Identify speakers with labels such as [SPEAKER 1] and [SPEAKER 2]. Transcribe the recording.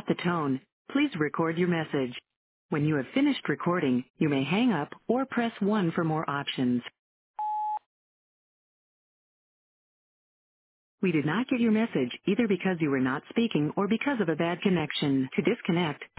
[SPEAKER 1] the tone, please record your message. When you have finished recording, you may hang up or press 1 for more options. We did not get your message either because you were not speaking or because of a bad connection. To disconnect,